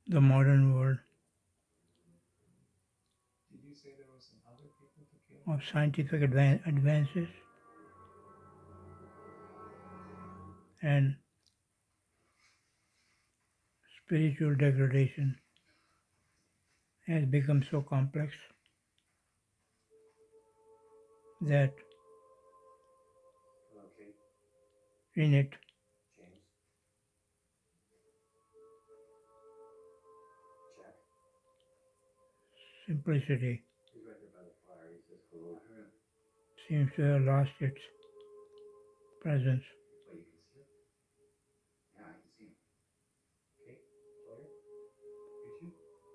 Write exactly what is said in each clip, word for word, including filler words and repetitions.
the modern world Did you say there were some other people to kill? of scientific advan- advances and spiritual degradation has become so complex that Hello, Kate. in it James. Jack. simplicity He's right there by the fire. He says hello. I heard him. seems to have lost its presence. Oh, you can see him? Yeah, I can see him. Kate? Sawyer? You too?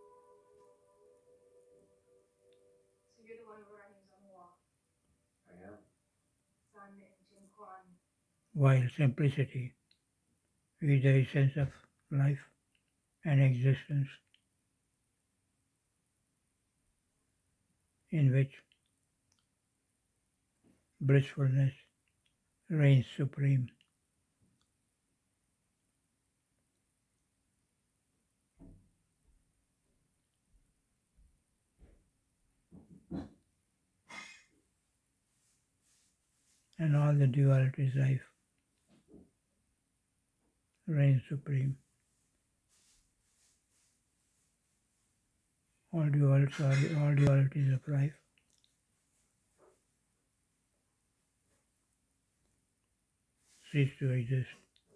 So you're the one who wrote names on the wall. I am. Sun and Jim Kwan. While simplicity is the essence of life and existence, in which blissfulness reigns supreme. And all the dualities life reigns supreme. All dualities, all dualities of life cease to exist.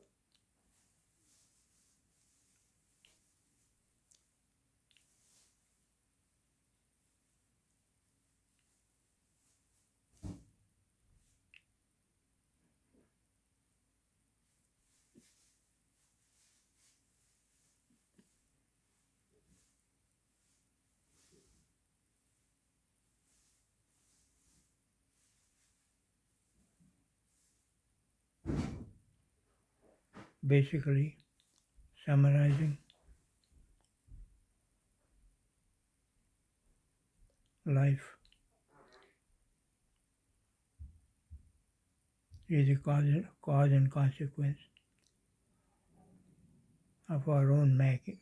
Basically, summarizing, life is a cause, cause and consequence of our own making.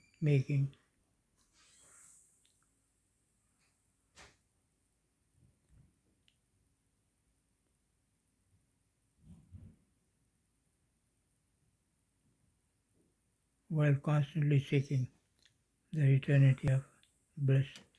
While constantly seeking the eternity of bliss.